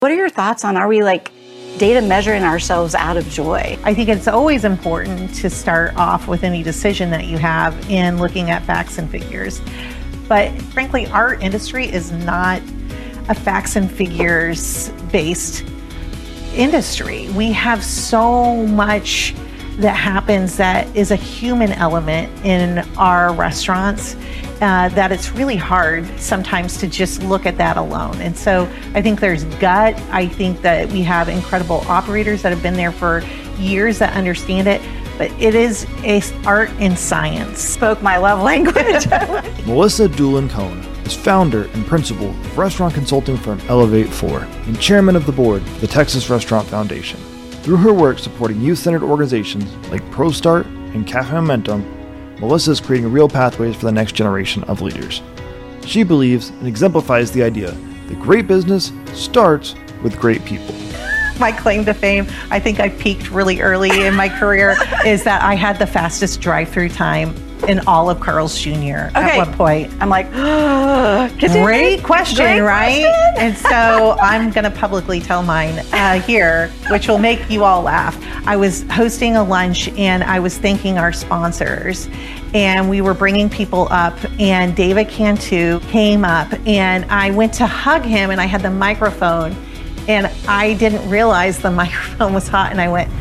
What are your thoughts on, are we like data measuring ourselves out of joy? I think it's always important to start off with any decision that you have in looking at facts and figures. But frankly, our industry is not a facts and figures based industry. We have so much that happens that is a human element in our restaurants that it's really hard sometimes to just look at that alone. And so I think there's gut. I think that we have incredible operators that have been there for years that understand it, but it is an art and science. Spoke my love language. Melissa Doolin-Cohn is founder and principal of restaurant consulting firm Elevate 4 and chairman of the board of the Texas Restaurant Foundation. Through her work supporting youth-centered organizations like ProStart and Cafe Momentum, Melissa is creating real pathways for the next generation of leaders. She believes and exemplifies the idea that great business starts with great people. My claim to fame, I think I peaked really early in my career, is that I had the fastest drive-through time in all of Carl's Jr. at one point. I'm like, great question, right? And so I'm going to publicly tell mine here, which will make you all laugh. I was hosting a lunch and I was thanking our sponsors, and we were bringing people up, and David Cantu came up and I went to hug him and I had the microphone and I didn't realize the microphone was hot and I went,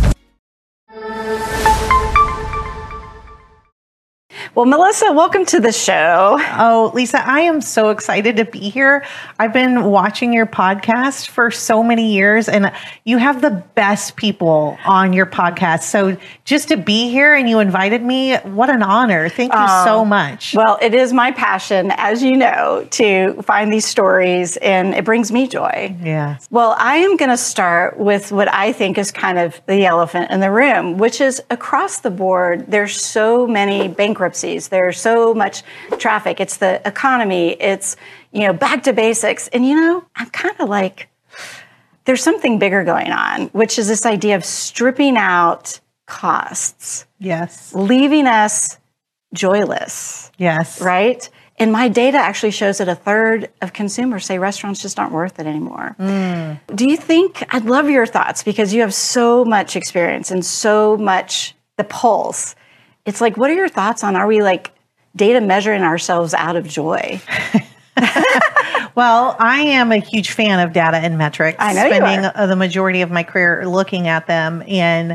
well, Melissa, welcome to the show. Oh, Lisa, I am so excited to be here. I've been watching your podcast for so many years, and you have the best people on your podcast. So just to be here and you invited me, what an honor. Thank you so much. Well, it is my passion, as you know, to find these stories, and it brings me joy. Yeah. Well, I am going to start with what I think is kind of the elephant in the room, which is across the board, there's so many bankruptcies. There's so much traffic. It's the economy. It's, back to basics. And, I'm kind of like, there's something bigger going on, which is this idea of stripping out costs. Yes. Leaving us joyless. Yes. Right? And my data actually shows that a third of consumers say restaurants just aren't worth it anymore. Do you think, I'd love your thoughts, because you have so much experience and so much the pulse. It's like, what are your thoughts on, are we like data measuring ourselves out of joy? Well, I am a huge fan of data and metrics. I know spending you are. the majority of my career looking at them. And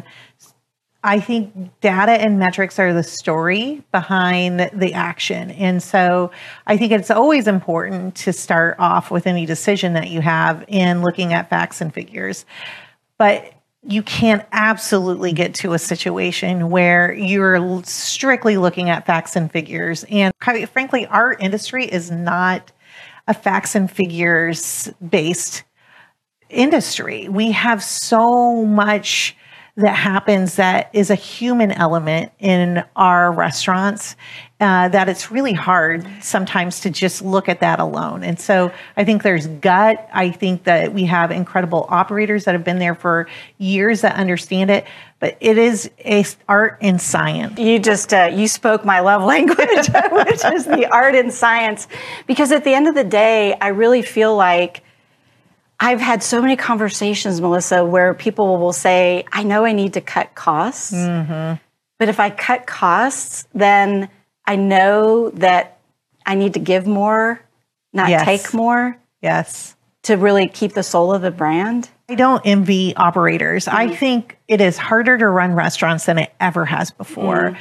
I think data and metrics are the story behind the action. And so I think it's always important to start off with any decision that you have in looking at facts and figures. But you can absolutely get to a situation where you're strictly looking at facts and figures. And quite frankly, our industry is not a facts and figures based industry. We have so much that happens that is a human element in our restaurants that it's really hard sometimes to just look at that alone. And so I think there's gut. I think that we have incredible operators that have been there for years that understand it, but it is an art and science. You just, you spoke my love language, which is the art and science. Because at the end of the day, I really feel like I've had so many conversations, Melissa, where people will say, I know I need to cut costs, but if I cut costs, then I know that I need to give more, not take more. Yes. To really keep the soul of the brand. I don't envy operators. I think it is harder to run restaurants than it ever has before.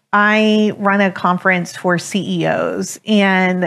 I run a conference for CEOs, and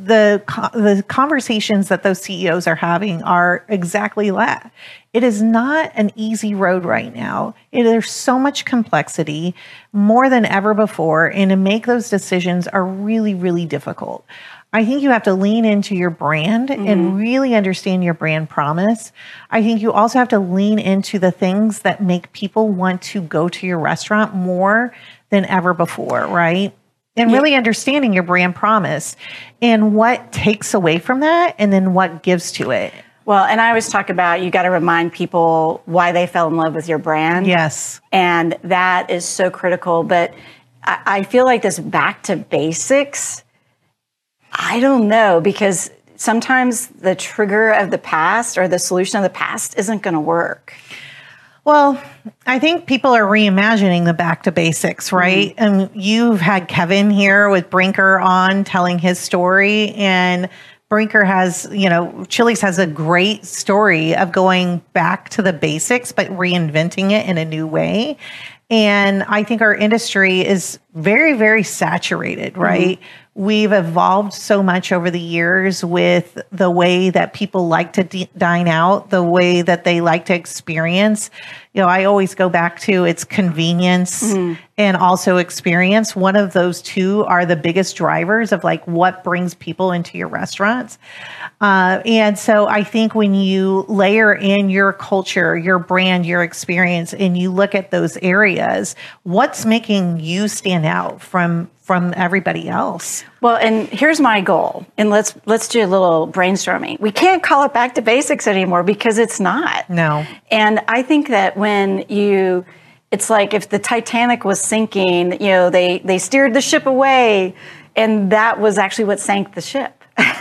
the conversations that those CEOs are having are exactly that. It is not an easy road right now. There's so much complexity, more than ever before, and to make those decisions are really, really difficult. I think you have to lean into your brand and really understand your brand promise. I think you also have to lean into the things that make people want to go to your restaurant more than ever before, right? And really understanding your brand promise and what takes away from that and then what gives to it. Well, and I always talk about, you got to remind people why they fell in love with your brand. Yes. And that is so critical. But I feel like this back to basics, I don't know, because sometimes the trigger of the past or the solution of the past isn't going to work. Well, I think people are reimagining the back to basics, right? And you've had Kevin here with Brinker on telling his story, and Brinker has, Chili's has a great story of going back to the basics, but reinventing it in a new way. And I think our industry is very, very saturated, right? We've evolved so much over the years with the way that people like to dine out, the way that they like to experience. I always go back to it's convenience and also experience. One of those two are the biggest drivers of like what brings people into your restaurants. And so I think when you layer in your culture, your brand, your experience, and you look at those areas, what's making you stand out from everybody else? Well, and here's my goal. And let's do a little brainstorming. We can't call it back to basics anymore because it's not. No. And I think that when it's like if the Titanic was sinking, they steered the ship away, and that was actually what sank the ship.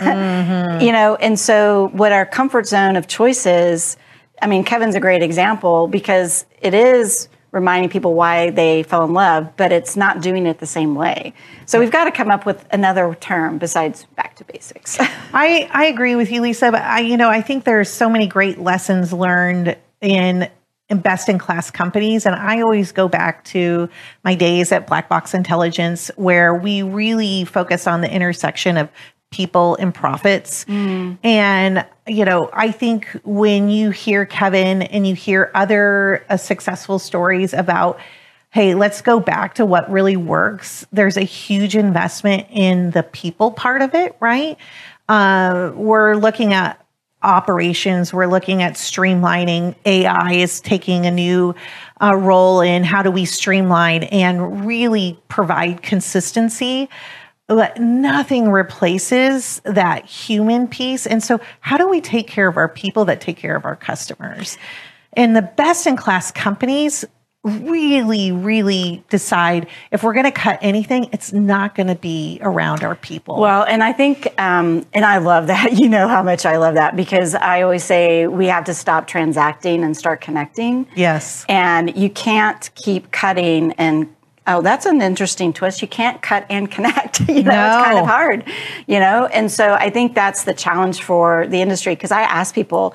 And so what our comfort zone of choice is, Kevin's a great example because it is reminding people why they fell in love, but it's not doing it the same way. So we've got to come up with another term besides back to basics. I agree with you, Lisa, but I think there's so many great lessons learned in best in class companies. And I always go back to my days at Black Box Intelligence, where we really focus on the intersection of people and profits. And, I think when you hear Kevin and you hear other successful stories about, hey, let's go back to what really works, there's a huge investment in the people part of it, right? We're looking at operations, we're looking at streamlining. AI is taking a new role in how do we streamline and really provide consistency. But nothing replaces that human piece. And so how do we take care of our people that take care of our customers? And the best in class companies really, really decide if we're going to cut anything, it's not going to be around our people. Well, and I think, and I love that, how much I love that, because I always say we have to stop transacting and start connecting. Yes. And you can't keep cutting and oh, that's an interesting twist. You can't cut and connect. It's kind of hard, And so I think that's the challenge for the industry. Because I ask people,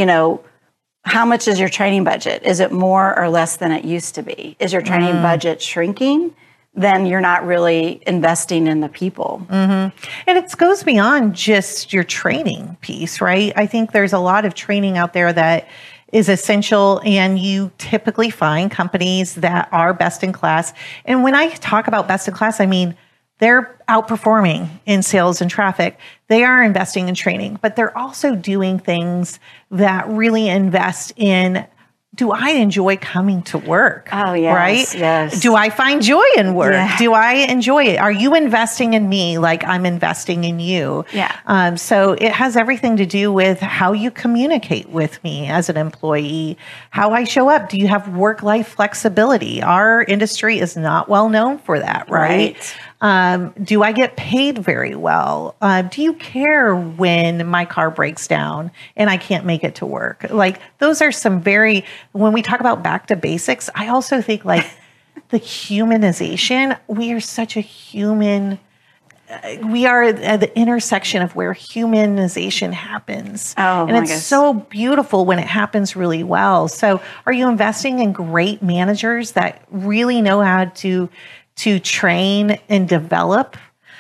how much is your training budget? Is it more or less than it used to be? Is your training budget shrinking? Then you're not really investing in the people. And it goes beyond just your training piece, right? I think there's a lot of training out there that is essential, and you typically find companies that are best in class. And when I talk about best in class, I mean they're outperforming in sales and traffic. They are investing in training, but they're also doing things that really invest in, do I enjoy coming to work? Oh, yes. Right? Yes. Do I find joy in work? Yeah. Do I enjoy it? Are you investing in me like I'm investing in you? Yeah. So it has everything to do with how you communicate with me as an employee, how I show up. Do you have work-life flexibility? Our industry is not well known for that, right? Do I get paid very well? Do you care when my car breaks down and I can't make it to work? Like, those are some when we talk about back to basics, I also think like the humanization, we are such a human, we are at the intersection of where humanization happens. Oh, and it's so beautiful when it happens really well. So are you investing in great managers that really know how to train and develop?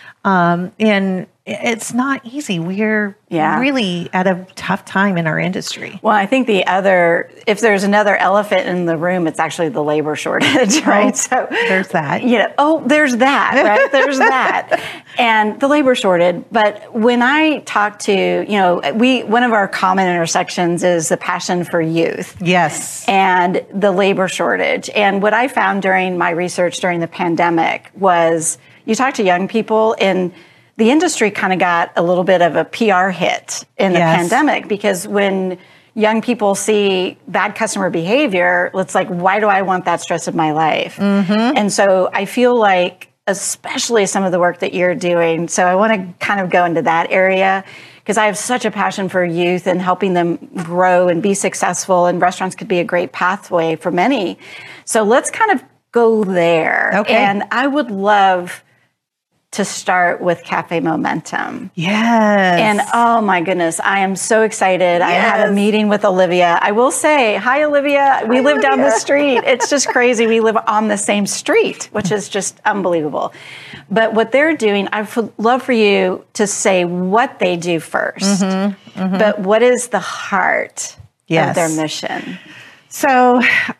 And it's not easy. We're really at a tough time in our industry. Well, I think if there's another elephant in the room, it's actually the labor shortage, right? So there's that. There's that, right? There's that. And the labor shortage. But when I talk to, one of our common intersections is the passion for youth. Yes. And the labor shortage. And what I found during my research during the pandemic was you talk to young people, and the industry kind of got a little bit of a PR hit in the pandemic, because when young people see bad customer behavior, it's like, why do I want that stress in my life? And so I feel like, especially some of the work that you're doing, so I want to kind of go into that area, because I have such a passion for youth and helping them grow and be successful, and restaurants could be a great pathway for many. So let's kind of go there. Okay. And I would love to start with Cafe Momentum. Yes. And oh my goodness, I am so excited. I had a meeting with Olivia. I will say, hi, Olivia. We live down the street. It's just crazy. We live on the same street, which is just unbelievable. But what they're doing, I would love for you to say what they do first. But what is the heart of their mission? So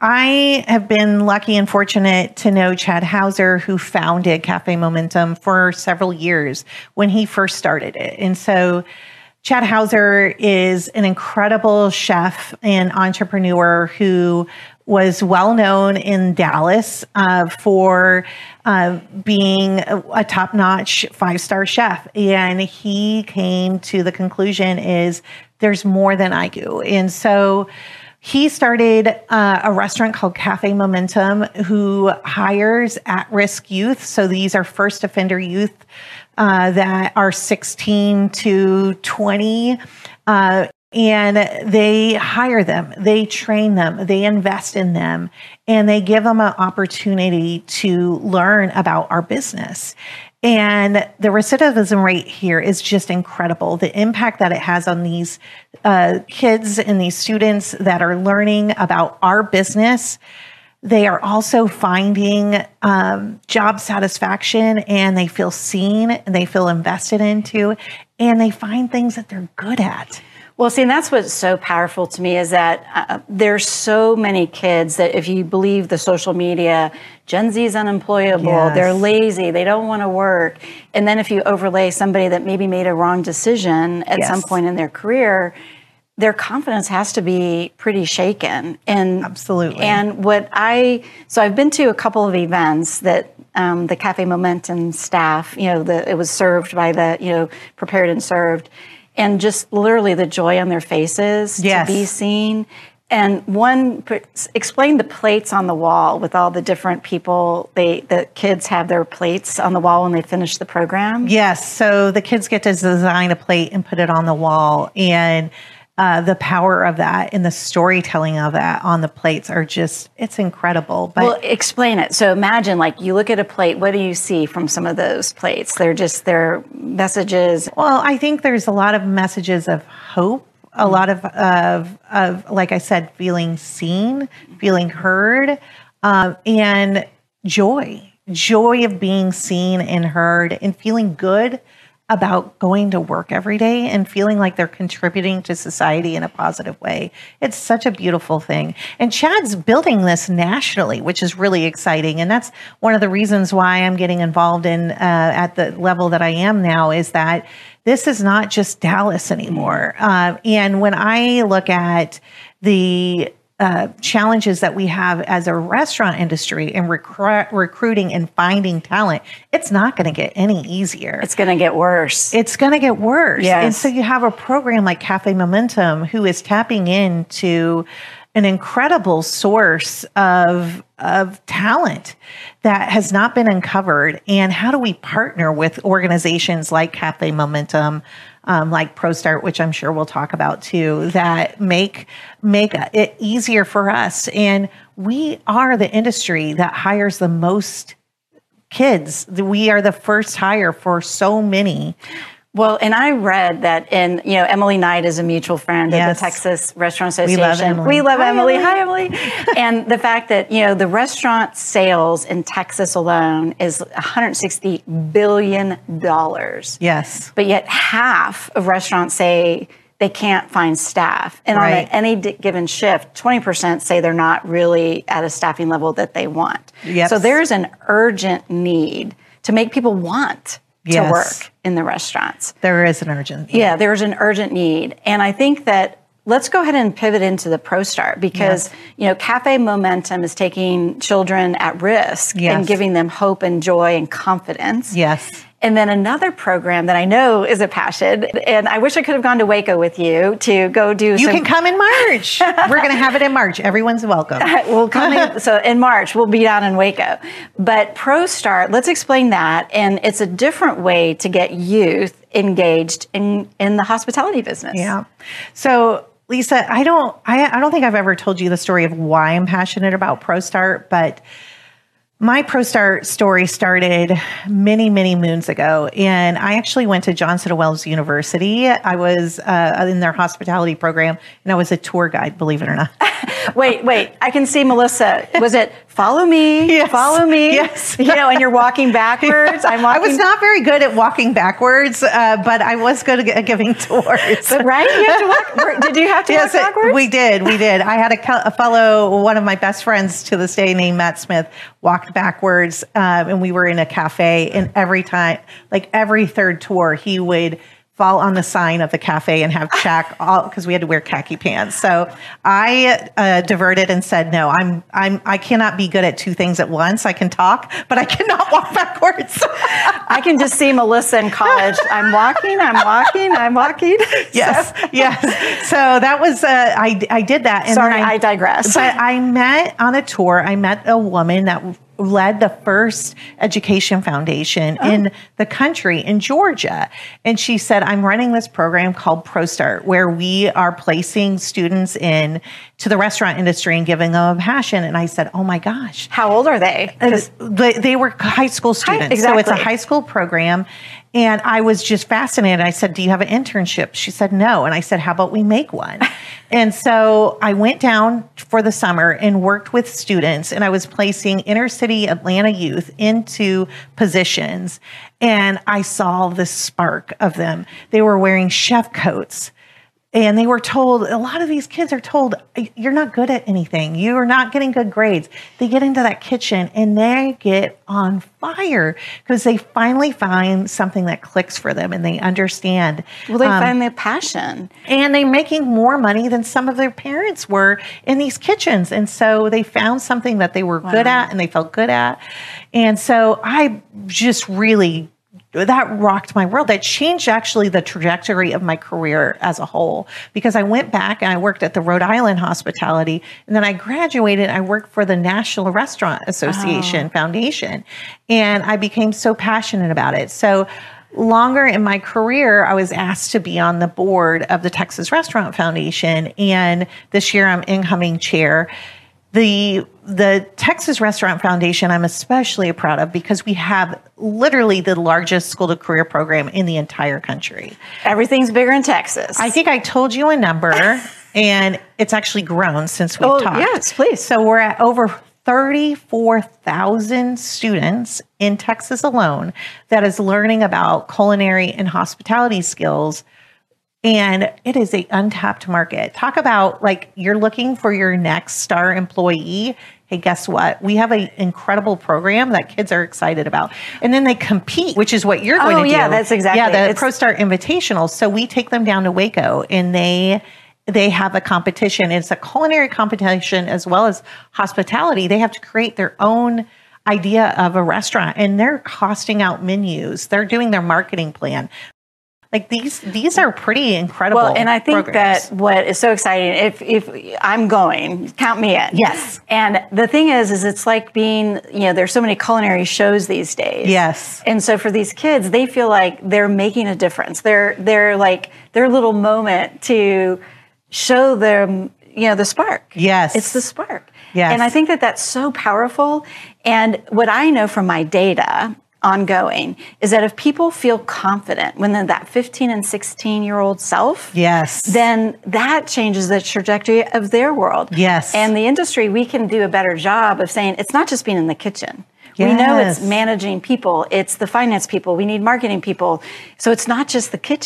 I have been lucky and fortunate to know Chad Hauser, who founded Cafe Momentum for several years when he first started it. And so Chad Hauser is an incredible chef and entrepreneur who was well known in Dallas for being a top-notch 5-star chef. And he came to the conclusion is there's more than I do. And so he started a restaurant called Cafe Momentum, who hires at-risk youth. So these are first offender youth that are 16 to 20. And they hire them, they train them, they invest in them, and they give them an opportunity to learn about our business. And the recidivism rate here is just incredible. The impact that it has on these kids and these students that are learning about our business. They are also finding job satisfaction, and they feel seen, and they feel invested into, and they find things that they're good at. Well, see, and that's what's so powerful to me is that there's so many kids that if you believe the social media, Gen Z is unemployable, they're lazy, they don't want to work. And then if you overlay somebody that maybe made a wrong decision at some point in their career, their confidence has to be pretty shaken. And absolutely. And so I've been to a couple of events that the Cafe Momentum staff, it was served by the, prepared and served. And just literally the joy on their faces to be seen. And one, explain the plates on the wall with all the different people. The kids have their plates on the wall when they finish the program. Yes. So the kids get to design a plate and put it on the wall. And the power of that and the storytelling of that on the plates are just, it's incredible. But well, explain it. So imagine, you look at a plate, what do you see from some of those plates? They're messages. Well, I think there's a lot of messages of hope, a lot of like I said, feeling seen, feeling heard, and joy of being seen and heard and feeling good about going to work every day and feeling like they're contributing to society in a positive way. It's such a beautiful thing. And Chad's building this nationally, which is really exciting. And that's one of the reasons why I'm getting involved in at the level that I am now, is that this is not just Dallas anymore. And when I look at the challenges that we have as a restaurant industry and recruiting and finding talent, it's not going to get any easier. It's going to get worse. It's going to get worse. Yes. And so you have a program like Cafe Momentum, who is tapping into an incredible source of talent that has not been uncovered. And how do we partner with organizations like Cafe Momentum, like ProStart, which I'm sure we'll talk about too, that make it easier for us. And we are the industry that hires the most kids. We are the first hire for so many. Well, and I read that Emily Knight is a mutual friend at the Texas Restaurant Association. We love Emily. Hi, Emily. And the fact that, the restaurant sales in Texas alone is $160 billion. Yes. But yet half of restaurants say they can't find staff. And on any given shift, 20% say they're not really at a staffing level that they want. Yes. So there's an urgent need to make people want to work in the restaurants. There is an urgent need. Yeah, there's an urgent need. And I think that let's go ahead and pivot into the ProStart because, Cafe Momentum is taking children at risk and giving them hope and joy and confidence. Yes. And then another program that I know is a passion, and I wish I could have gone to Waco with you to go do You can come in March. We're going to have it in March. Everyone's welcome. We'll come in, so in March, we'll be down in Waco. But ProStart, let's explain that. And it's a different way to get youth engaged in the hospitality business. Yeah. So Lisa, I don't think I've ever told you the story of why I'm passionate about ProStart, but my ProStart story started many, many moons ago, and I actually went to Johnson & Wales University. I was in their hospitality program, and I was a tour guide, believe it or not. Wait. I can see Melissa. Was it follow me? Yes. Follow me? Yes. And you're walking backwards. Yeah. I was not very good at walking backwards, but I was good at giving tours. But right? You have to walk. Did you have to walk backwards? We did. I had a fellow, one of my best friends to this day named Matt Smith, walked backwards, and we were in a cafe, and every time, like every third tour, he would fall on the sign of the cafe and have check all because we had to wear khaki pants. So I diverted and said, no, I cannot be good at two things at once. I can talk, but I cannot walk backwards. I can just see Melissa in college. I'm walking. Yes, yes. So that was, I did that. And sorry, I digress. But I met on a tour, I met a woman that led the first education foundation in the country in Georgia. And she said, I'm running this program called ProStart, where we are placing students in to the restaurant industry and giving them a passion. And I said, oh my gosh. How old are they? They were high school students. Exactly. So it's a high school program. And I was just fascinated. I said, do you have an internship? She said, no. And I said, how about we make one? And so I went down for the summer and worked with students, and I was placing inner city Atlanta youth into positions. And I saw the spark of them. They were wearing chef coats. And they were told, a lot of these kids are told, you're not good at anything. You are not getting good grades. They get into that kitchen and they get on fire because they finally find something that clicks for them and they understand. Well, they find their passion. And they're making more money than some of their parents were in these kitchens. And so they found something that they were good at and they felt good at. And so I just really, that rocked my world. That changed actually the trajectory of my career as a whole, because I went back and I worked at the Rhode Island Hospitality, and then I graduated. I worked for the National Restaurant Association Foundation, and I became so passionate about it. So longer in my career, I was asked to be on the board of the Texas Restaurant Foundation, and this year I'm incoming chair. The Texas Restaurant Foundation, I'm especially proud of because we have literally the largest school to career program in the entire country. Everything's bigger in Texas. I think I told you a number, and it's actually grown since we've talked. Yes, please. So we're at over 34,000 students in Texas alone that is learning about culinary and hospitality skills. And it is an untapped market. Talk about like you're looking for your next star employee. Hey, guess what? We have an incredible program that kids are excited about. And then they compete, which is what you're going to do. Yeah, that's exactly. Yeah, the ProStart Invitational. So we take them down to Waco and they have a competition. It's a culinary competition as well as hospitality. They have to create their own idea of a restaurant and they're costing out menus. They're doing their marketing plan. Like these are pretty incredible. Well, and I think programs. that what is so exciting, if I'm going, count me in. Yes. And the thing is it's like being, there's so many culinary shows these days. Yes. And so for these kids, they feel like they're making a difference. They're like their little moment to show them, the spark. Yes. It's the spark. Yes. And I think that that's so powerful. And what I know from my data ongoing is that if people feel confident when they're that 15 and 16-year-old self, yes, then that changes the trajectory of their world. Yes. And the industry, we can do a better job of saying it's not just being in the kitchen. Yes. We know it's managing people. It's the finance people. We need marketing people. So it's not just the kitchen.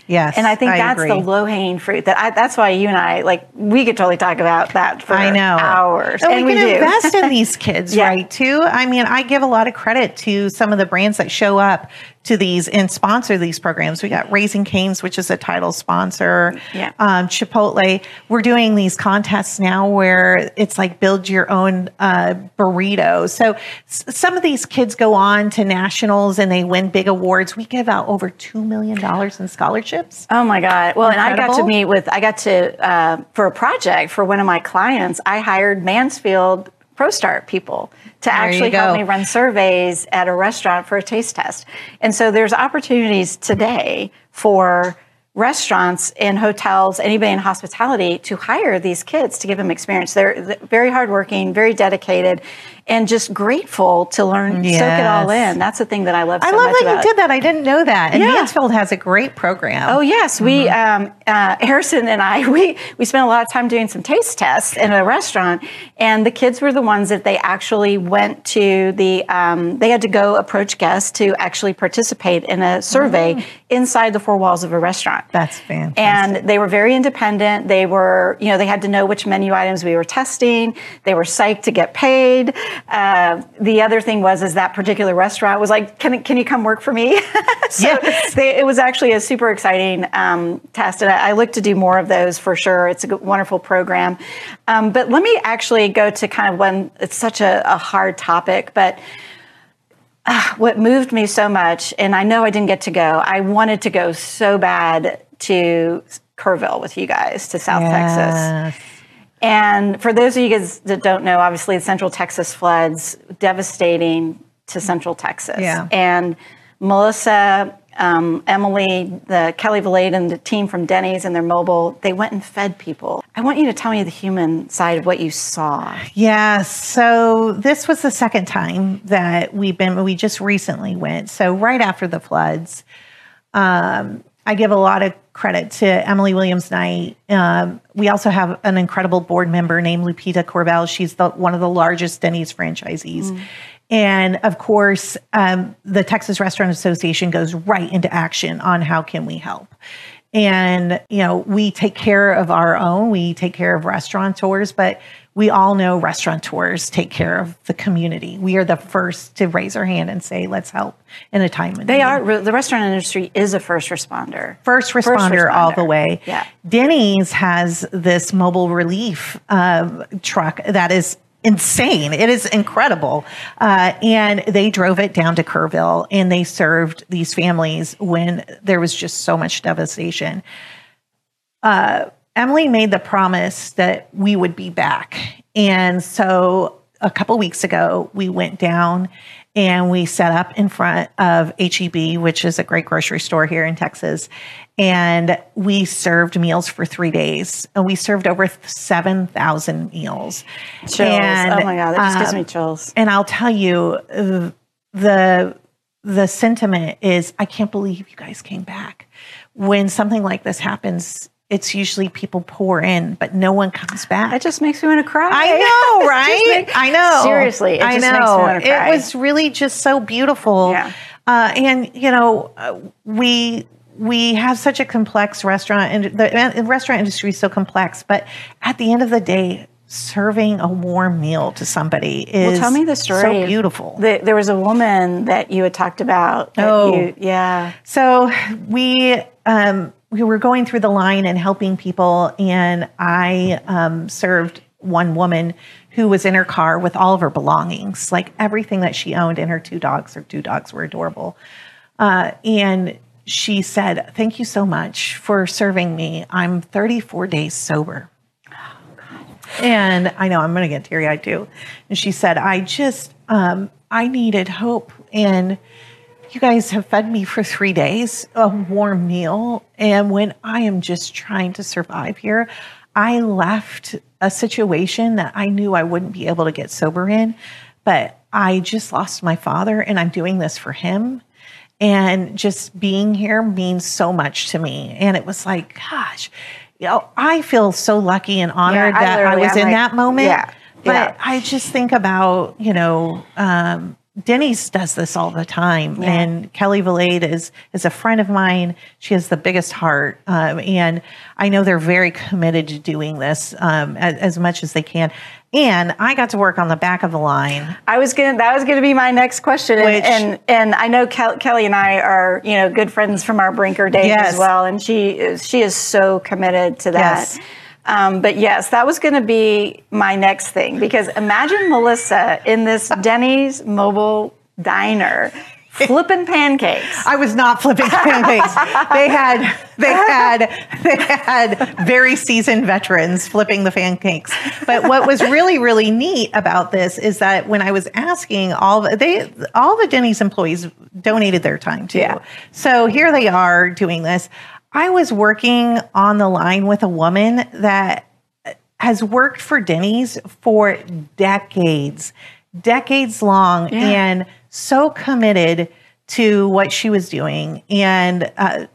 Yes, And I think that's agree. the low-hanging fruit. That's why you and I, like, we could totally talk about that for hours. And we can do. invest in these kids, right, too? I mean, I give a lot of credit to some of the brands that show up to these and sponsor these programs. We got Raising Cane's, which is a title sponsor. Chipotle. We're doing these contests now where it's like build your own burrito. So some of these kids go on to nationals and they win big awards. We give out over $2 million in scholarships. Oh my God. Well, Incredible. and I got to, for a project for one of my clients, I hired Mansfield ProStart people to actually help me run surveys at a restaurant for a taste test. And so there's opportunities today for restaurants and hotels, anybody in hospitality, to hire these kids to give them experience. They're very hardworking, very dedicated, and just grateful to learn, soak it all in. That's the thing that I love so much about it. I love that you did that. I didn't know that. And Mansfield has a great program. Oh, yes. We, Harrison and I, we spent a lot of time doing some taste tests in a restaurant, and the kids were the ones that they actually went to they had to go approach guests to actually participate in a survey inside the four walls of a restaurant. That's fantastic. And they were very independent. They were, they had to know which menu items we were testing. They were psyched to get paid. The other thing was that particular restaurant was like, can you come work for me? It was actually a super exciting test. And I look to do more of those for sure. It's a wonderful program. But let me actually go to kind of when it's such a hard topic, but what moved me so much, and I know I didn't get to go, I wanted to go so bad to Kerrville with you guys, to South Texas. And for those of you guys that don't know, obviously the Central Texas floods, devastating to Central Texas. And Melissa, Emily, the Kelly Valade and the team from Denny's and their mobile, they went and fed people. I want you to tell me the human side of what you saw. Yes. So this was the second time that we just recently went. So right after the floods, I give a lot of credit to Emily Williams-Knight. We also have an incredible board member named Lupita Corbell. She's one of the largest Denny's franchisees. And of course, the Texas Restaurant Association goes right into action on how can we help. And, we take care of our own, we take care of restaurateurs, but we all know restaurateurs take care of the community. We are the first to raise our hand and say, let's help in a time of need. The restaurant industry is a first responder. First responder all the way. Yeah. Denny's has this mobile relief truck that is insane. It is incredible. And they drove it down to Kerrville and they served these families when there was just so much devastation. Emily made the promise that we would be back. And so a couple weeks ago, we went down and we set up in front of HEB, which is a great grocery store here in Texas. And we served meals for 3 days. And we served over 7,000 meals. Chills. And, oh my God, that just gives me chills. And I'll tell you, the sentiment is, I can't believe you guys came back. When something like this happens, it's usually people pour in, but no one comes back. That just makes me want to cry. I know, right? I know. Seriously, it just makes me want to cry. It was really just so beautiful. Yeah. And, we have such a complex restaurant, and the restaurant industry is so complex, but at the end of the day, serving a warm meal to somebody is tell me the story. So beautiful. There was a woman that you had talked about. So we were going through the line and helping people, and I served one woman who was in her car with all of her belongings, like everything that she owned, and her two dogs. Her two dogs were adorable. And she said, "Thank you so much for serving me. I'm 34 days sober." Oh, God. And I know I'm going to get teary-eyed too. And she said, I needed hope. And you guys have fed me for 3 days, a warm meal. And when I am just trying to survive here, I left a situation that I knew I wouldn't be able to get sober in, but I just lost my father and I'm doing this for him. And just being here means so much to me. And it was like, gosh, I feel so lucky and honored that I was in that moment. But I just think about, Denny's does this all the time. Yeah. And Kelly Valade is a friend of mine. She has the biggest heart. And I know they're very committed to doing this as much as they can. And I got to work on the back of the line. That was going to be my next question. And I know Kelly and I are, good friends from our Brinker days as well. And she is so committed to that. Yes. But yes, that was going to be my next thing, because imagine Melissa in this Denny's mobile diner flipping pancakes. I was not flipping pancakes. They had very seasoned veterans flipping the pancakes. But what was really, really neat about this is that when I was asking, all the Denny's employees donated their time too. Yeah. So here they are doing this. I was working on the line with a woman that has worked for Denny's for decades long, and so committed to what she was doing. And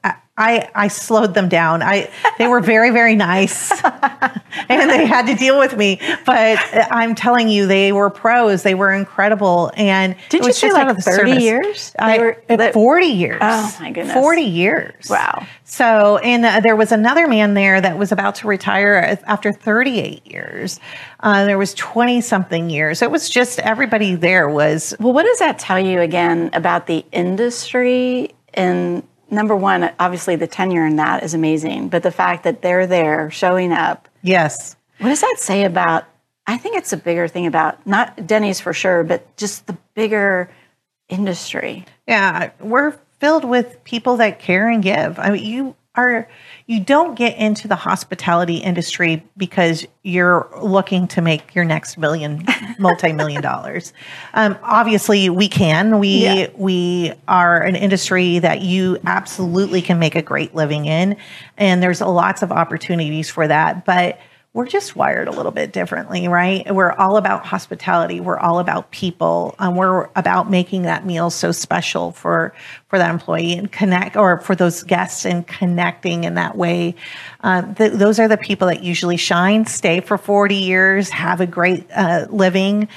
I slowed them down. They were very, very nice, and they had to deal with me. But I'm telling you, they were pros. They were incredible. And did you say like 30 years? 40 years. Oh my goodness, 40 years. Wow. So, and there was another man there that was about to retire after 38 years. There was 20 something years. It was just everybody there was. Well, what does that tell you again about the industry? And number one, obviously the tenure in that is amazing, but the fact that they're there showing up. Yes. What does that say about, I think it's a bigger thing about not Denny's for sure, but just the bigger industry. Yeah. We're filled with people that care and give. I mean, you don't get into the hospitality industry because you're looking to make your next multi-million dollars. Obviously we can, we are an industry that you absolutely can make a great living in, and there's lots of opportunities for that, but we're just wired a little bit differently, right? We're all about hospitality. We're all about people. We're about making that meal so special for that employee and connect, or for those guests, and connecting in that way. Those are the people that usually shine, stay for 40 years, have a great living,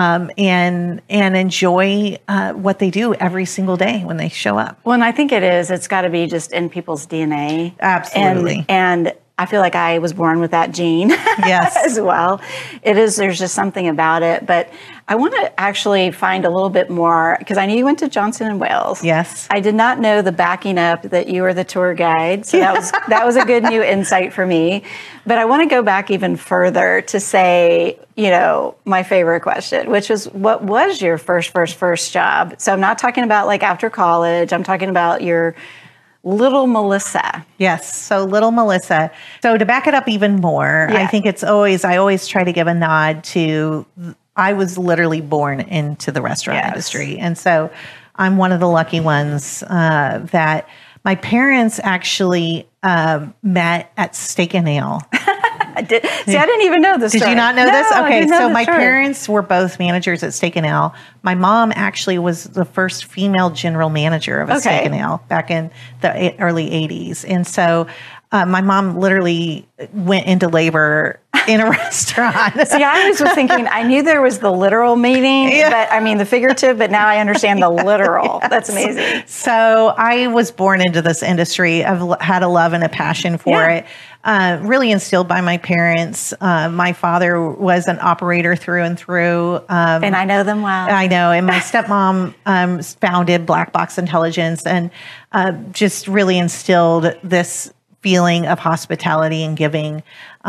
and enjoy what they do every single day when they show up. Well, and I think it's got to be just in people's DNA. Absolutely. And I feel like I was born with that gene as well. There's just something about it. But I want to actually find a little bit more, because I knew you went to Johnson & Wales. Yes. I did not know the backing up that you were the tour guide. So that was a good new insight for me. But I want to go back even further to say, my favorite question, which was, what was your first job? So I'm not talking about like after college. I'm talking about your Little Melissa. Yes. So Little Melissa. So to back it up even more, I think I always try to give a nod to, I was literally born into the restaurant industry. And so I'm one of the lucky ones that my parents actually met at Steak and Ale. I didn't even know this. Did you not know this? Okay, so my story. Parents were both managers at Steak and Ale. My mom actually was the first female general manager of a Steak and Ale back in the early 80s. And so my mom literally went into labor in a restaurant. See, I was thinking, I knew there was the literal meaning, but I mean the figurative, but now I understand the literal. That's amazing. So I was born into this industry. I've had a love and a passion for it. Really instilled by my parents. My father was an operator through and through. And I know them well. I know. And my stepmom founded Black Box Intelligence, and just really instilled this feeling of hospitality and giving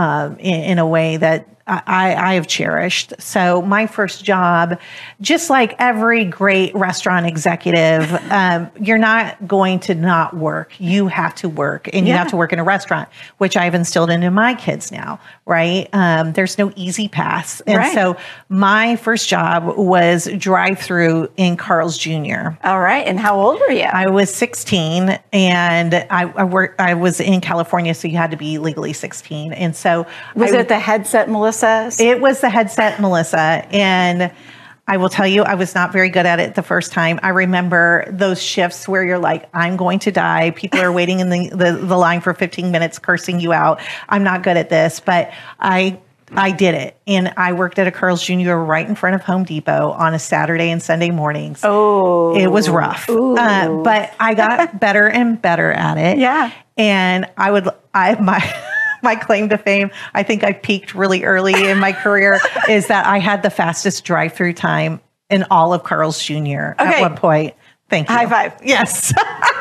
in a way that I have cherished. So my first job, just like every great restaurant executive, you're not going to not work. You have to work, and you have to work in a restaurant, which I've instilled into my kids now, right? There's no easy paths. And so my first job was drive-through in Carl's Jr. All right. And how old were you? I was 16, and I was in California, so you had to be legally 16. And so was it the headset Melissa? It was the headset Melissa. And I will tell you, I was not very good at it the first time. I remember those shifts where you're like, I'm going to die. People are waiting in the line for 15 minutes, cursing you out. I'm not good at this. But I I did it. And I worked at a Carl's Jr. right in front of Home Depot on a Saturday and Sunday mornings. Oh. It was rough. But I got better and better at it. Yeah. And my claim to fame, I think I peaked really early in my career, is that I had the fastest drive-through time in all of Carl's Jr. at one point. Thank you. High five. Yes.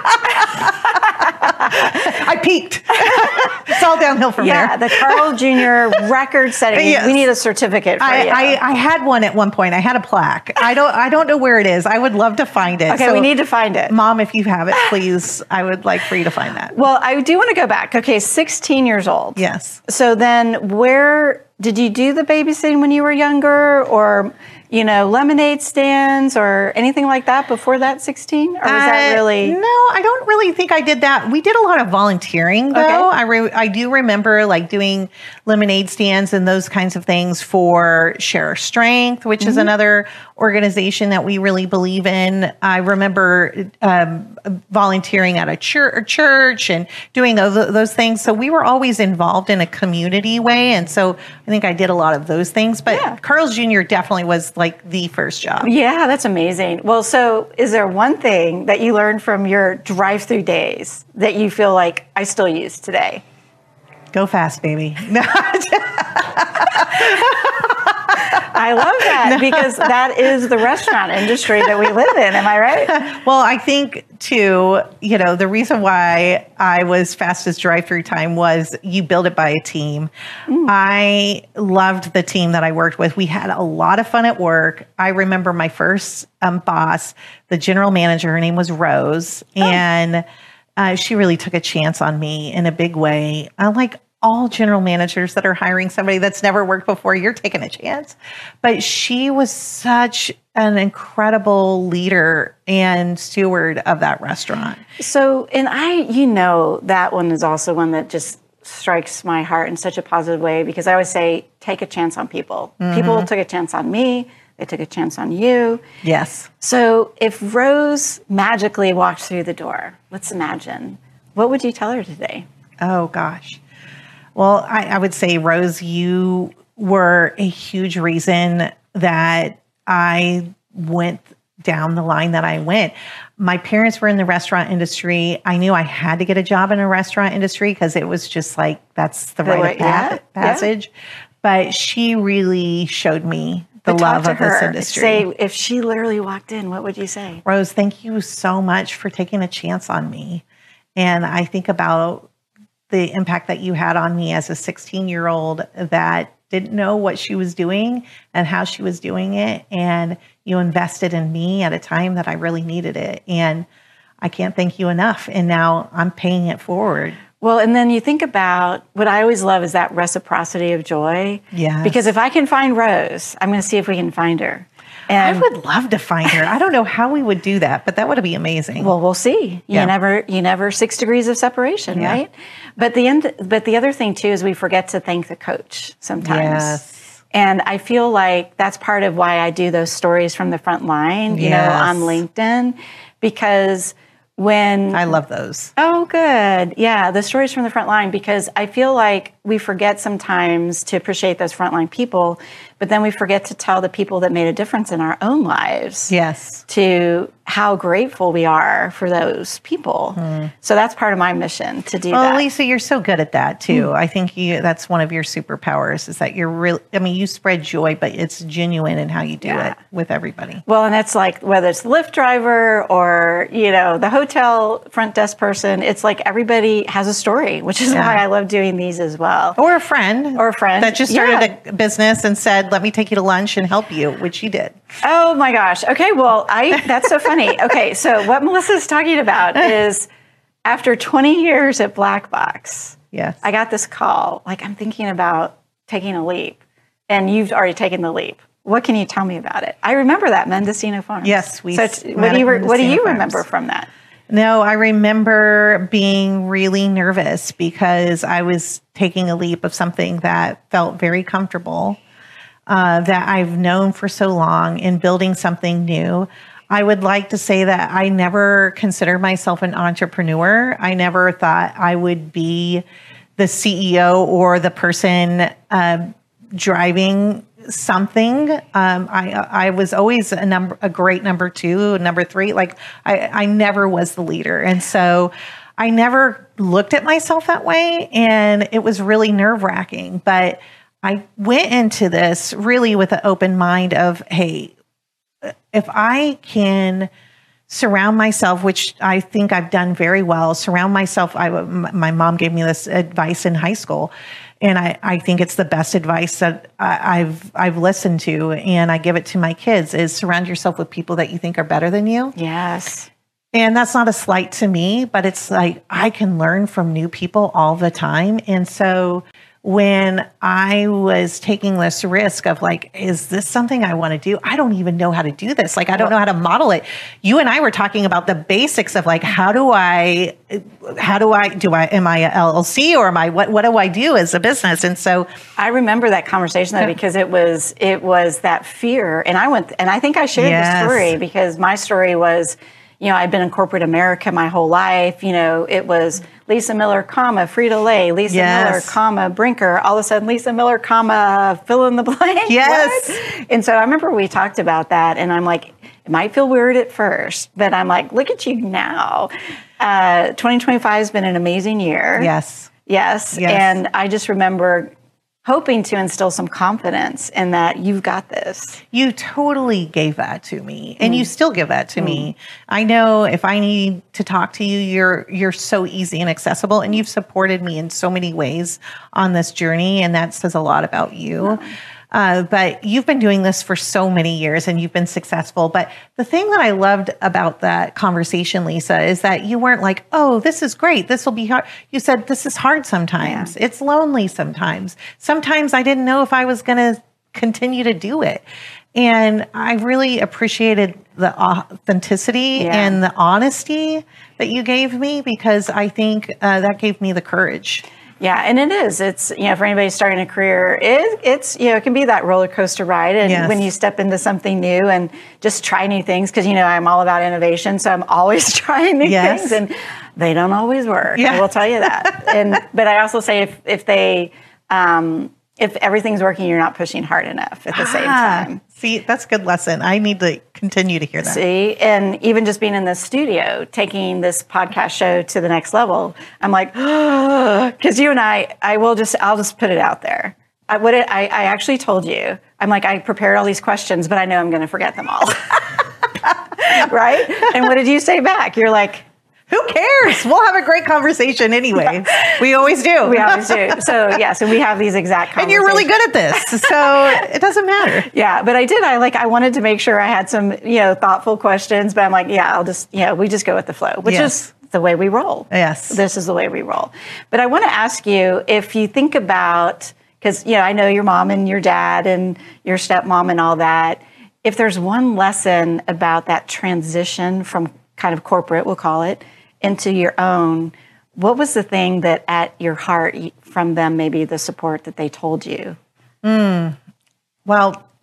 I peaked. It's all downhill from there. Yeah, the Carl Jr. record setting. Yes. We need a certificate for you. I had one at one point. I had a plaque. I don't know where it is. I would love to find it. Okay, So, we need to find it. Mom, if you have it, please, I would like for you to find that. Well, I do want to go back. Okay, 16 years old. Yes. So then where did you do the babysitting when you were younger, or, lemonade stands or anything like that before that 16? Or was that really? No, I don't really think I did that. We did a lot of volunteering, though. Okay. I do remember doing lemonade stands and those kinds of things for Share Our Strength, which is another organization that we really believe in. I remember volunteering at a church and doing those things. So we were always involved in a community way. And so I think I did a lot of those things. But Carl's Jr. definitely was the first job. Yeah, that's amazing. Well, so is there one thing that you learned from your drive-through days that you feel like I still use today? Go fast, baby. I love that because that is the restaurant industry that we live in. Am I right? Well, I think too, the reason why I was fastest drive-through time was you build it by a team. I loved the team that I worked with. We had a lot of fun at work. I remember my first boss, the general manager, her name was Rose, and she really took a chance on me in a big way. Like all general managers that are hiring somebody that's never worked before, you're taking a chance. But she was such an incredible leader and steward of that restaurant. So, and that one is also one that just strikes my heart in such a positive way, because I always say, take a chance on people. People took a chance on me. They took a chance on you. Yes. So if Rose magically walked through the door, let's imagine, what would you tell her today? Oh, gosh. Well, I would say, Rose, you were a huge reason that I went down the line that I went. My parents were in the restaurant industry. I knew I had to get a job in a restaurant industry because it was just that's the rite of passage. Yeah. But she really showed me the love of this industry. Say, if she literally walked in, what would you say? Rose, thank you so much for taking a chance on me. And I think about the impact that you had on me as a 16-year-old that didn't know what she was doing and how she was doing it. And you invested in me at a time that I really needed it. And I can't thank you enough. And now I'm paying it forward. Well, and then you think about what I always love is that reciprocity of joy. Yes. Because if I can find Rose, I'm going to see if we can find her. And I would love to find her. I don't know how we would do that, but that would be amazing. Well, we'll see. You never 6 degrees of separation, right? But the other thing too is we forget to thank the coach sometimes. Yes. And I feel like that's part of why I do those stories from the front line, on LinkedIn, because when I love those. Oh, good. Yeah, the stories from the front line, because I feel like we forget sometimes to appreciate those frontline people, but then we forget to tell the people that made a difference in our own lives. Yes. To how grateful we are for those people. So that's part of my mission to do that. Well, Lisa, you're so good at that too. I think that's one of your superpowers is that you're really, you spread joy, but it's genuine in how you do it with everybody. Well, and it's like, whether it's the Lyft driver or, the hotel front desk person, it's like everybody has a story, which is why I love doing these as well. Or a friend. That just started a business and said, let me take you to lunch and help you, which you did. Oh my gosh. Okay. Well, that's so funny. Okay. So what Melissa's talking about is after 20 years at Black Box, I got this call, I'm thinking about taking a leap, and you've already taken the leap. What can you tell me about it? I remember that Mendocino Farms. Yes. What do you remember from that? No, I remember being really nervous because I was taking a leap of something that felt very comfortable, that I've known for so long, in building something new. I would like to say that I never considered myself an entrepreneur. I never thought I would be the CEO or the person driving something. I was always a great number 2, number 3. Like I never was the leader. And so I never looked at myself that way. And it was really nerve-wracking. But I went into this really with an open mind of, hey, if I can surround myself, which I think I've done very well, surround myself. My mom gave me this advice in high school, and I think it's the best advice that I've listened to, and I give it to my kids, is surround yourself with people that you think are better than you. Yes. And that's not a slight to me, but it's like I can learn from new people all the time. And so when I was taking this risk of like, is this something I want to do? I don't even know how to do this. Like, I don't know how to model it. You and I were talking about the basics of like, am I a LLC, or what do I do as a business? And so I remember that conversation though, because it was that fear. And I think I shared the story, because my story was, I'd been in corporate America my whole life. It was Lisa Miller, Frito-Lay, Lisa Miller, Brinker. All of a sudden, Lisa Miller, fill in the blank. Yes. What? And so I remember we talked about that, and I'm like, it might feel weird at first, but I'm like, look at you now. 2025 has been an amazing year. Yes. And I just remember hoping to instill some confidence in that you've got this. You totally gave that to me, and you still give that to me. I know if I need to talk to you, you're so easy and accessible, and you've supported me in so many ways on this journey, and that says a lot about you. But you've been doing this for so many years, and you've been successful. But the thing that I loved about that conversation, Lisa, is that you weren't like, oh, this is great, this will be hard. You said, this is hard sometimes. Yeah. It's lonely sometimes. Sometimes I didn't know if I was going to continue to do it. And I really appreciated the authenticity and the honesty that you gave me, because I think that gave me the courage. Yeah, and it is. It's, for anybody starting a career, it's it can be that roller coaster ride. And when you step into something new and just try new things, because, I'm all about innovation. So I'm always trying new things, and they don't always work. Yeah. I will tell you that. But I also say if everything's working, you're not pushing hard enough at the same time. See, that's a good lesson. I need to continue to hear that. See, and even just being in the studio, taking this podcast show to the next level, I'm like, because you and I'll just put it out there. I actually told you, I'm like, I prepared all these questions, but I know I'm going to forget them all. Right? And what did you say back? You're like, who cares? We'll have a great conversation anyway. We always do. We always do. So so we have these exact conversations. And you're really good at this, so it doesn't matter. Yeah, but I wanted to make sure I had some, thoughtful questions, but I'm like, I'll just, we just go with the flow, which is the way we roll. Yes. This is the way we roll. But I want to ask you, if you think about, because, I know your mom and your dad and your stepmom and all that, if there's one lesson about that transition from kind of corporate, we'll call it, into your own, what was the thing that at your heart from them, maybe the support that they told you? Well,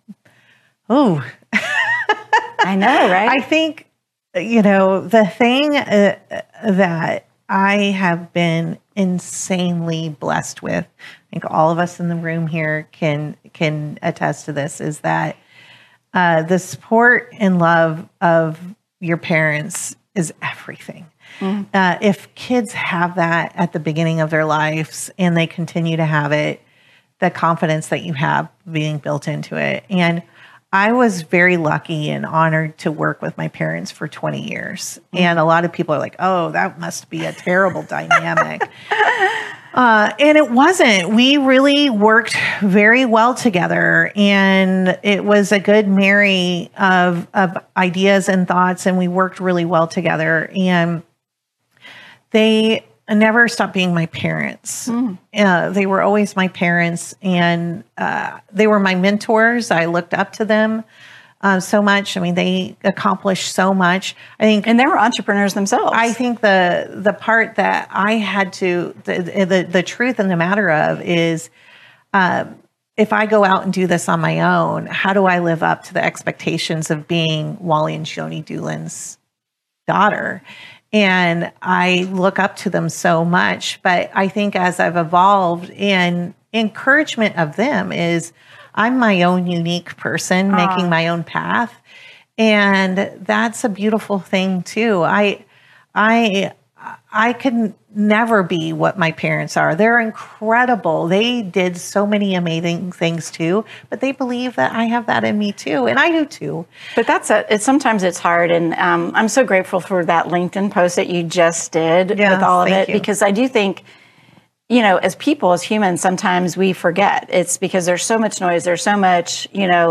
I know, right? I think, the thing that I have been insanely blessed with, I think all of us in the room here can attest to this, is that the support and love of your parents is everything. If kids have that at the beginning of their lives and they continue to have it, the confidence that you have being built into it. And I was very lucky and honored to work with my parents for 20 years. And a lot of people are like, oh, that must be a terrible dynamic. And it wasn't. We really worked very well together, and it was a good marry of ideas and thoughts, and we worked really well together. And they never stopped being my parents. They were always my parents, and they were my mentors. I looked up to them so much. I mean, they accomplished so much. I think, and they were entrepreneurs themselves. I think the part that I had to, the truth in the matter of is, if I go out and do this on my own, how do I live up to the expectations of being Wally and Shoni Doolin's daughter? And I look up to them so much. But I think as I've evolved and encouragement of them is I'm my own unique person making my own path. And that's a beautiful thing too. I could never be what my parents are. They're incredible. They did so many amazing things too, but they believe that I have that in me too, and I do too. But sometimes it's hard, and I'm so grateful for that LinkedIn post that you just did with all of it, because I do think, as people, as humans, sometimes we forget. It's because there's so much noise, there's so much,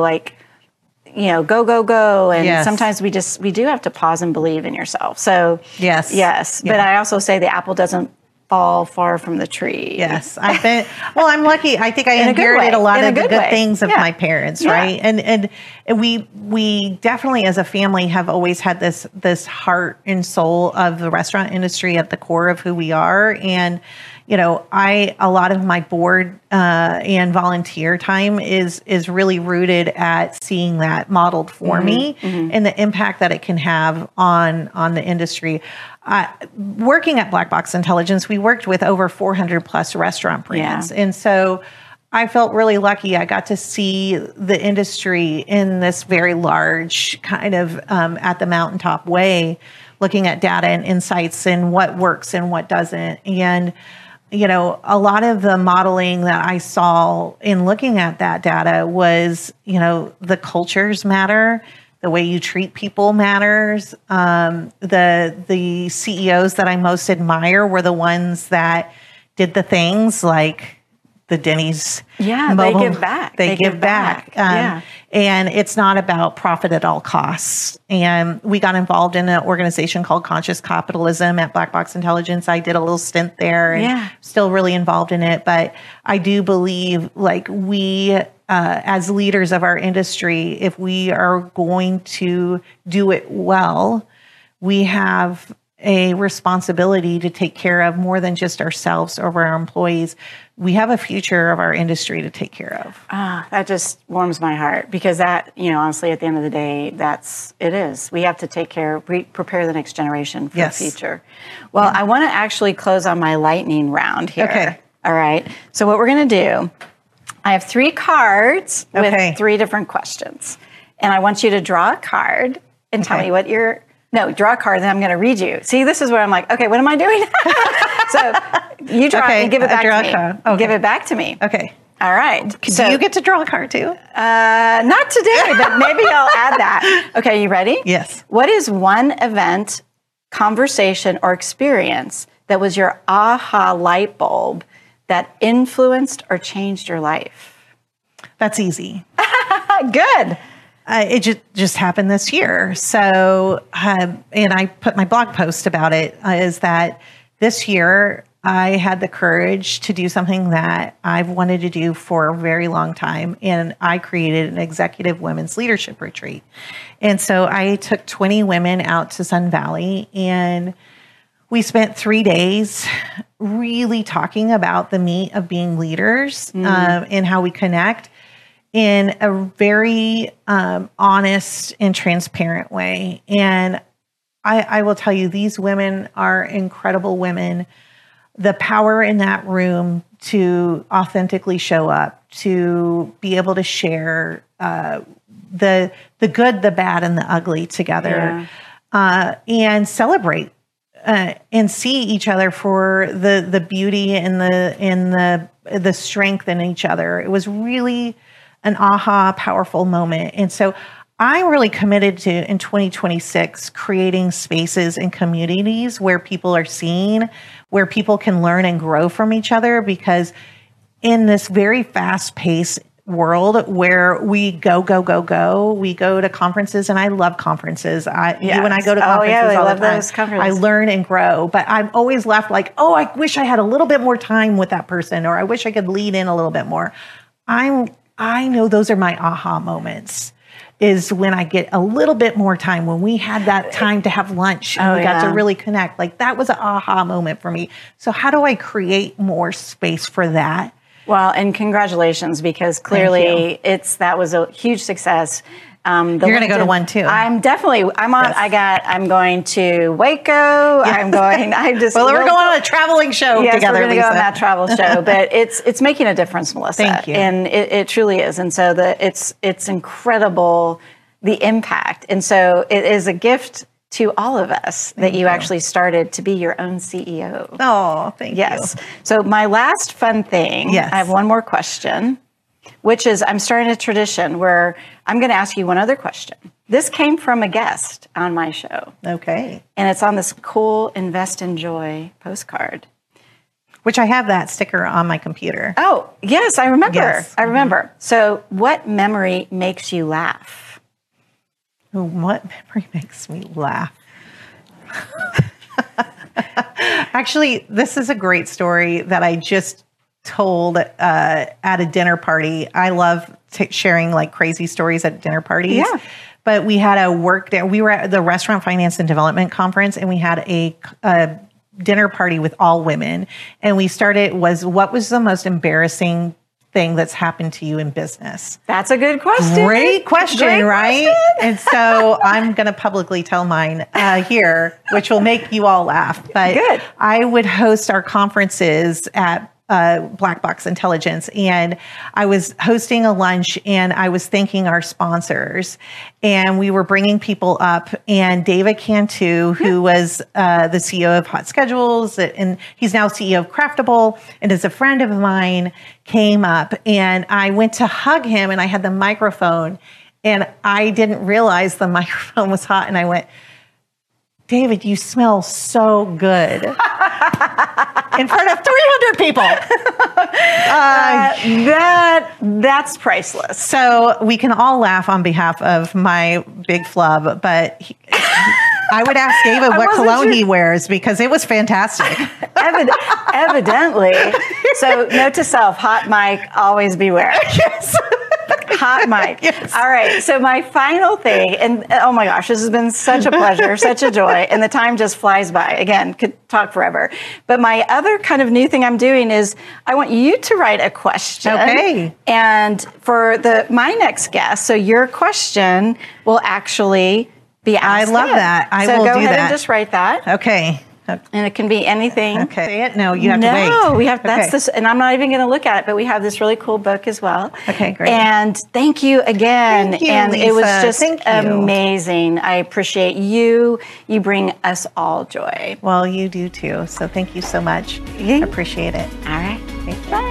go. And sometimes we do have to pause and believe in yourself. So yes. Yeah. But I also say the apple doesn't fall far from the tree. Yes. I'm lucky. I think I inherited a lot of the good things of my parents. Right. And we definitely as a family have always had this heart and soul of the restaurant industry at the core of who we are. And a lot of my board and volunteer time is really rooted at seeing that modeled for me and the impact that it can have on the industry. Working at Black Box Intelligence, we worked with over 400 plus restaurant brands. And so I felt really lucky. I got to see the industry in this very large kind of at the mountaintop way, looking at data and insights and what works and what doesn't. And a lot of the modeling that I saw in looking at that data was, the cultures matter, the way you treat people matters. The CEOs that I most admire were the ones that did the things like the Denny's. Yeah, mobile, they give back. They give back. And it's not about profit at all costs. And we got involved in an organization called Conscious Capitalism at Black Box Intelligence. I did a little stint there and still really involved in it. But I do believe we, as leaders of our industry, if we are going to do it well, we have a responsibility to take care of more than just ourselves or our employees. We have a future of our industry to take care of. That just warms my heart, because that, honestly, at the end of the day, it is. We have to prepare the next generation for the future. Well, I want to actually close on my lightning round here. Okay. All right. So what we're going to do, I have 3 cards with 3 different questions. And I want you to draw a card and tell me what draw a card, then I'm going to read you. See, this is where I'm like, okay, what am I doing? So you draw and give it back to me. Okay. Give it back to me. Okay. All right. Do you get to draw a card too? Not today, but maybe I'll add that. Okay, you ready? Yes. What is one event, conversation, or experience that was your aha light bulb that influenced or changed your life? That's easy. Good. It just happened this year. So, and I put my blog post about it, is that this year I had the courage to do something that I've wanted to do for a very long time. And I created an executive women's leadership retreat. And so I took 20 women out to Sun Valley, and we spent 3 days really talking about the meat of being leaders and how we connect in a very honest and transparent way. And I will tell you, these women are incredible women. The power in that room to authentically show up, to be able to share the good, the bad, and the ugly together, and celebrate and see each other for the beauty and the strength in each other. It was really an aha, powerful moment. And so I'm really committed to, in 2026, creating spaces and communities where people are seen, where people can learn and grow from each other, because in this very fast-paced world where we go, we go to conferences, and I love conferences. You and I go to conferences all the time. Those conferences. I learn and grow, but I'm always left like, oh, I wish I had a little bit more time with that person, or I wish I could lean in a little bit more. I know those are my aha moments, is when I get a little bit more time, when we had that time to have lunch and we got to really connect. Like, that was an aha moment for me. So how do I create more space for that? Well, and congratulations, because clearly that was a huge success. You're going to go to one too. I'm on. Yes. I'm going to Waco. I'm going. We're going on a traveling show yes, together. We're going to Lisa. go on that travel show, but it's making a difference, Melissa. Thank you. And it truly is. And so it's incredible, the impact. And so it is a gift to all of us that you actually started to be your own CEO. Oh, thank you. Yes. So my last fun thing. Yes. I have one more question, which is I'm starting a tradition where I'm going to ask you one other question. This came from a guest on my show. Okay. And it's on this cool Invest in Joy postcard. Which I have that sticker on my computer. Oh, yes, I remember. Yes. I remember. So what memory makes you laugh? What memory makes me laugh? Actually, this is a great story that I just told at a dinner party. I love sharing like crazy stories at dinner parties. Yeah. But we had a work day. We were at the Restaurant Finance and Development Conference, and we had a dinner party with all women. And we started what was the most embarrassing thing that's happened to you in business? That's a good question. Great question, right? And so I'm going to publicly tell mine here, which will make you all laugh. But Good. I would host our conferences at Black Box Intelligence, and I was hosting a lunch, and I was thanking our sponsors, and we were bringing people up, and David Cantu, who was the CEO of Hot Schedules, and he's now CEO of Craftable, and is a friend of mine, came up, and I went to hug him, and I had the microphone, and I didn't realize the microphone was hot, and I went, David, you smell so good. In front of 300 people. That's priceless. So we can all laugh on behalf of my big flub, but I would ask David what cologne he wears because it was fantastic. Evidently. So note to self, hot mic, always beware. Yes. Hot mic. Yes. All right. So my final thing, and oh my gosh, this has been such a pleasure, such a joy, and the time just flies by. Again, could talk forever. But my other kind of new thing I'm doing is I want you to write a question. Okay. And for my next guest, so your question will actually be asked. I love that. I will go do ahead that. and just write that. Okay. And it can be anything. Okay. Say it? No, you have to wait. No, we have. That's Okay. this, and I'm not even going to look at it. But we have this really cool book as well. Okay, great. And thank you again. Thank you, and it was Lisa. just Thank you. amazing. I appreciate you. You bring us all joy. Well, you do too. So thank you so much. Yeah. Appreciate it. All right. Okay. Bye.